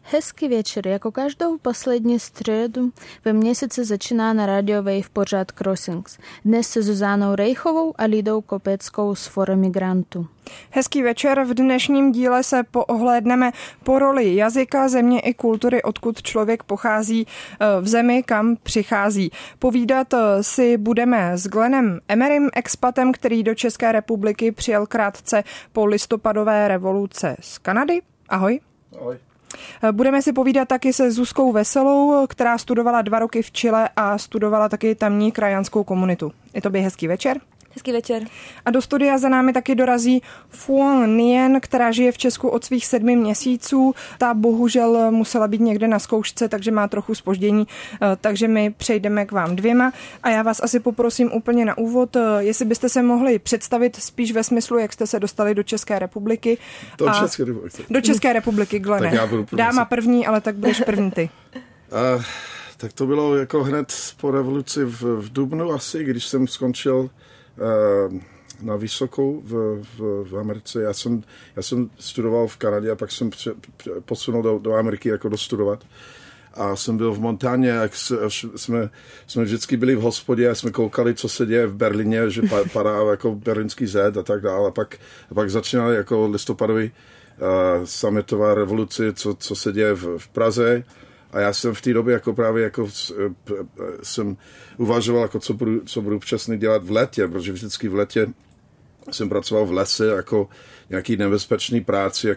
Hezký večer. Jako každou poslední středu ve měsíci začíná na Radio Wave pořad Crossings. Dnes se Zuzánou Rejchovou a Lidou Kopeckou z Fora migrantů. Hezký večer. V dnešním díle se poohlédneme po roli jazyka, země i kultury, odkud člověk pochází v zemi, kam přichází. Povídat si budeme s Glennem Emerym, expatem, který do České republiky přijel krátce po listopadové revoluce z Kanady. Ahoj. Ahoj. Budeme si povídat taky se Zuzkou Veselou, která studovala 2 roky v Chile a studovala taky tamní krajanskou komunitu. Je to hezký večer. Hezký večer. A do studia za námi taky dorazí Phuong Nguyen, která žije v Česku od svých 7 měsíců. Ta bohužel musela být někde na zkoušce, takže má trochu zpoždění, takže my přejdeme k vám dvěma. A já vás asi poprosím úplně na úvod, jestli byste se mohli představit spíš ve smyslu, jak jste se dostali do České republiky. Do České republiky, Glene. Dáma první, ale tak budeš první ty. Tak to bylo jako hned po revoluci v dubnu asi, když jsem skončil na vysokou v Americe. Já jsem studoval v Kanadě a pak jsem posunul do Ameriky jako dostudovat. A jsem byl v Montáně, jak jsme vždycky byli v hospodě a jsme koukali, co se děje v Berlíně, že padá jako berlínský zed a tak dále. A pak začínala jako listopadový summitová revoluce, co se děje v Praze. A já jsem v té době jako právě jako jsem uvažoval, jako co budu přesně dělat v létě, protože vždycky v létě jsem pracoval v lese jako nějaký nebezpečný práci,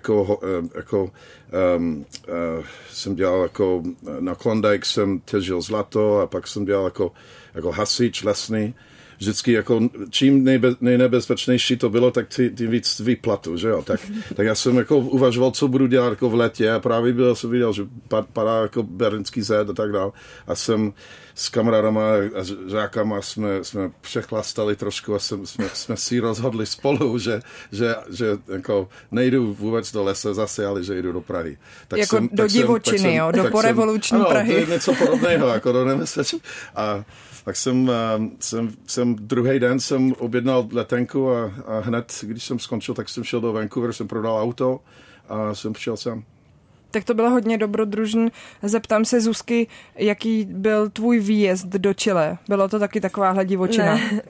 jsem dělal jako na Klondike jsem těžil zlato a pak jsem dělal jako hasič lesný. Vždycky jako čím nejnebezpečnější to bylo, tak tím víc výplatu, že jo. Tak já jsem jako uvažoval, co budu dělat jako v létě a právě jsem viděl, že padá jako berlínský zed a tak dále. A jsem s kamarádama a žákama jsme přechlastali trošku a jsme si rozhodli spolu, že jako nejdu vůbec do lesa zase, ale že jdu do Prahy. Tak jako do divočiny, do porevoluční Prahy. Ano, to je něco podobného, jako do nebezpečí. Tak jsem druhý den jsem objednal letenku a hned, když jsem skončil, tak jsem šel do Vancouver, jsem prodal auto a jsem přijel sám. Tak to bylo hodně dobrodružný. Zeptám se Zuzky, jaký byl tvůj výjezd do Chile? Bylo to taky takováhle divočina? Ne.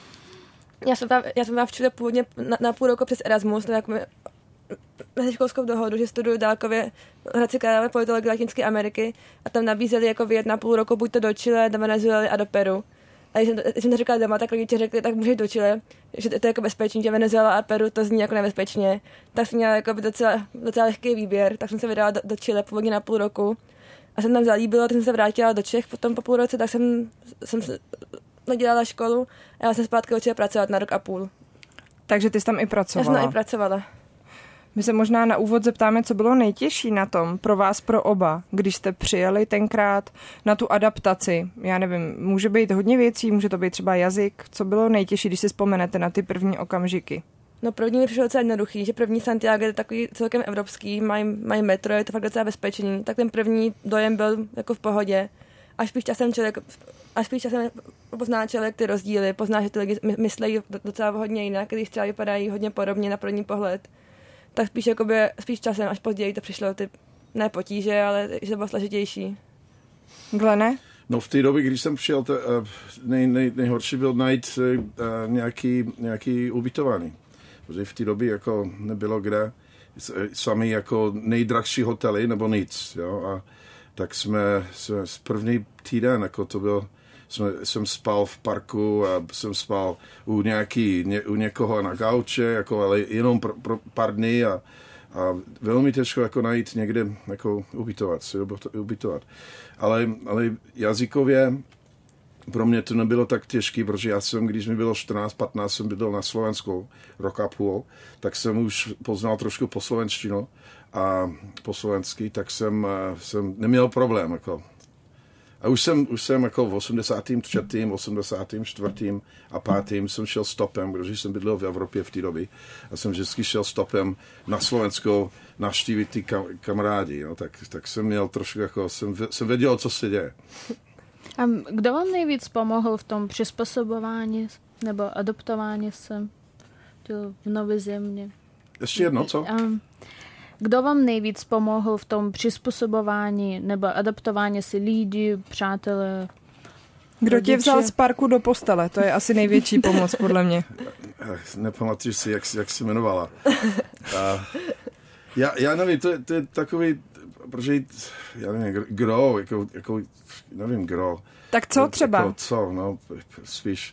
Já jsem byla v Chile původně na půl roku přes Erasmus, tak jako meziškolskou dohodu, že studuju dálkově v Hradci Králové politologii Latinské Ameriky a tam nabízeli jako vyjet na půl roku buď to do Chile, do Venezuely a do Peru. A když jsem to říkala doma, tak rodiče řekli, tak můžeš do Chile, že to je jako bezpečný, že Venezuela a Peru to zní jako nebezpečně. Tak jsem měla jako docela lehký výběr, tak jsem se vydala do Chile původně na půl roku a jsem tam zalíbilo, tak jsem se vrátila do Čech potom po půl roce, tak jsem dělala školu a já jsem zpátky do Chile pracovat na rok a půl. Takže ty jsi tam i pracovala? Já jsem tam i pracovala. My se možná na úvod zeptáme, co bylo nejtěžší na tom pro vás, pro oba, když jste přijeli tenkrát na tu adaptaci. Já nevím, může být hodně věcí, může to být třeba jazyk. Co bylo nejtěžší, když si vzpomenete na ty první okamžiky? No první mi přišlo docela jednoduchý, že první Santiago je takový celkem evropský, mají metro, je to fakt docela bezpečný. Tak ten první dojem byl jako v pohodě. Až spíš časem pozná člověk ty rozdíly, pozná, že ty lidi myslejí docela hodně jinak, když třeba vypadají hodně podobně na první pohled. Tak spíš časem, až později to přišlo ty ne potíže, ale že to bylo složitější. Glene? No v té době, když jsem přijel, nejhorší byl najít nějaký ubytování. Protože v té době jako nebylo kde, sami jako nejdražší hotely nebo nic. Jo? A tak jsme první týden, jako to byl, jsem spal v parku a jsem spal u někoho na gauče, jako, ale jenom pro pár dní a velmi těžko jako najít někde jako ubytovat. Ale jazykově pro mě to nebylo tak těžké, protože já jsem, když mi bylo 14-15, jsem bydlel na Slovensku rok a půl, tak jsem už poznal trošku po slovenštinu a po slovensky, tak jsem neměl problém. Jako. A už jsem jako v 83., 84. a 5. jsem šel stopem, protože jsem bydlel v Evropě v té době a jsem vždycky šel stopem na Slovensko navštívit ty kamarádi. Jo. Tak jsem měl trošku jako, jsem věděl, co se děje. A kdo vám nejvíc pomohl v tom přizpůsobování nebo adoptování se v nové země? Ještě jedno, co? Kdo vám nejvíc pomohl v tom přizpůsobování nebo adaptování si lidí, přátelé? Kdo tě vzal z parku do postele? To je asi největší pomoc, podle mě. Nepamatuji si, jak se jmenovala. Já nevím, to je takový, protože, já nevím, kdo, jako nevím, kdo. Tak co třeba? Jako co, no, spíš,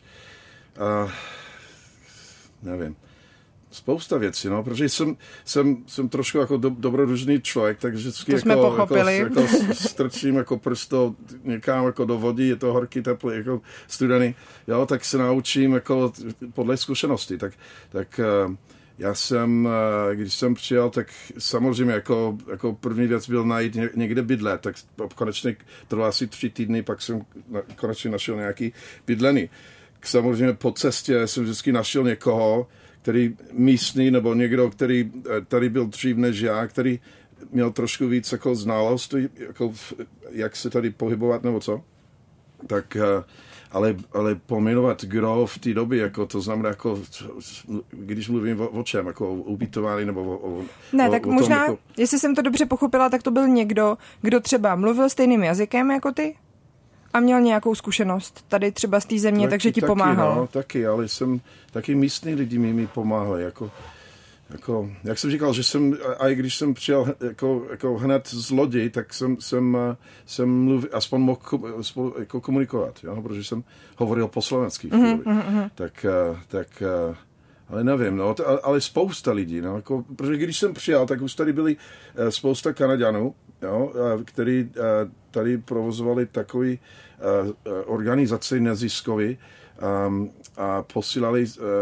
nevím. Spousta věcí, no, protože jsem trošku jako dobrodružný člověk, takže vždycky to jsme pochopili. Jako strčím jako prsto někam jako do vody, je to horký, teplý, jako studený, jo, tak se naučím jako podle zkušenosti, tak já jsem, když jsem přijel, tak samozřejmě jako první věc byl najít někde bydlet, tak konečně trvalo asi 3 týdny, pak jsem konečně našel nějaký bydlený. Samozřejmě po cestě jsem vždycky našel někoho, který místní, nebo někdo, který tady byl dřív než já, který měl trošku víc jako znalost, jako jak se tady pohybovat, nebo co. Tak, ale pojmenovat kdo v té době, jako to znamená, jako, když mluvím o čem, jako o ubytování, nebo Ne, tak o možná, tom, jako... jestli jsem to dobře pochopila, tak to byl někdo, kdo třeba mluvil stejným jazykem jako ty a měl nějakou zkušenost tady třeba z té země, takže ti pomáhal. No, taky, ale taky místní lidi mi pomáhali, jako, jak jsem říkal, že jsem, a i když jsem přijel jako hned z lodi, tak jsem mluvil, aspoň mohl jako komunikovat, jo, protože jsem hovoril po slovensky. Tak ale nevím, no, ale spousta lidí, no, jako, protože když jsem přijel, tak už tady byli spousta Kanaďanů, jo, který tady provozovali takový organizace neziskový a posílali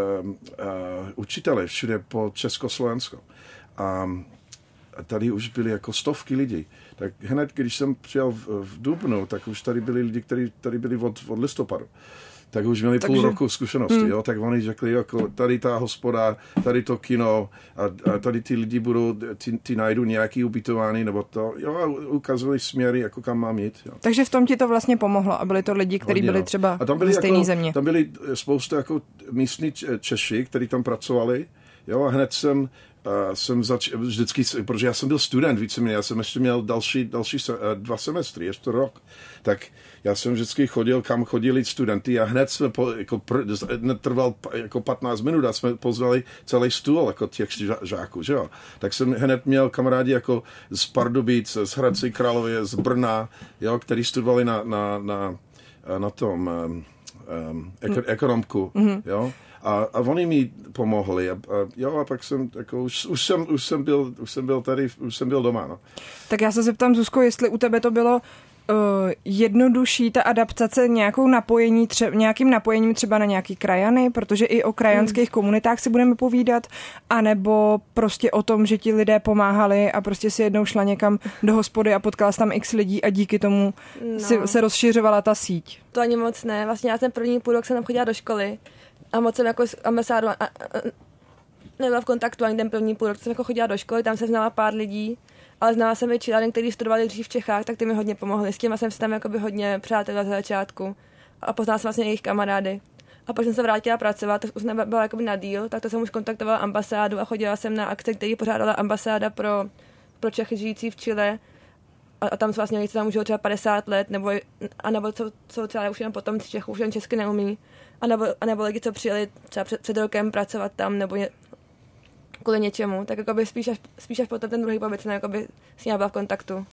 učitele všude po Československo. A tady už byly jako stovky lidí. Tak hned, když jsem přijel v dubnu, tak už tady byli lidi, kteří tady byli od listopadu. Tak už měli půl roku zkušenosti, jo? Tak oni řekli, jako tady ta hospoda, tady to kino a tady ty lidi budou, ty najdu nějaký ubytování nebo to, jo, a ukazovali směry, jako kam mám jít. Jo. Takže v tom ti to vlastně pomohlo a byli to lidi, kteří byli třeba ze stejné země. Tam byli spousta jako místní Češi, kteří tam pracovali, jo, a hned jsem vždycky, protože já jsem byl student víceméně, já jsem ještě měl další 2 semestry, ještě rok, tak já jsem vždycky chodil, kam chodili studenti a hned jsme netrval jako 15 minut a jsme pozvali celý stůl jako těch žáků, že jo. Tak jsem hned měl kamarádi jako z Pardubic, z Hradce Králové, z Brna, jo, který studovali na tom ekonomku, jo. A oni mi pomohli a pak jsem jako už jsem byl tady, už jsem byl doma, no. Tak já se zeptám, Zuzko, jestli u tebe to bylo jednodušší ta adaptace nějakým napojením třeba na nějaký krajany, protože i o krajanských komunitách si budeme povídat, anebo prostě o tom, že ti lidé pomáhali a prostě si jednou šla někam do hospody a potkala tam x lidí a díky tomu se rozšiřovala ta síť. To ani moc ne. Vlastně já jsem první půl rok jsem tam chodila do školy a moc jsem jako s ambasádou nebyla v kontaktu ani ten první půl rok. Jsem jako chodila do školy, tam se znala pár lidí, ale znala jsem i Čilány, kteří studovali dřív v Čechách, tak ty mi hodně pomohli. S těma jsem se tam jakoby hodně přátelila za začátku a poznala jsem vlastně jejich kamarády. A pak jsem se vrátila pracovat, to už nebyla jakoby na díl, tak to jsem už kontaktovala ambasádu a chodila jsem na akce, který pořádala ambasáda pro Čechy žijící v Chile. A tam jsou vlastně lidi, co tam užijou třeba 50 let, nebo co třeba už jenom potom z Čechů, už jen česky neumí. A nebo lidi, co přijeli třeba před rokem pracovat tam, nebo kvůli něčemu. Tak jakoby spíš až potom ten druhý pobyt jsem jakoby s ním byla v kontaktu.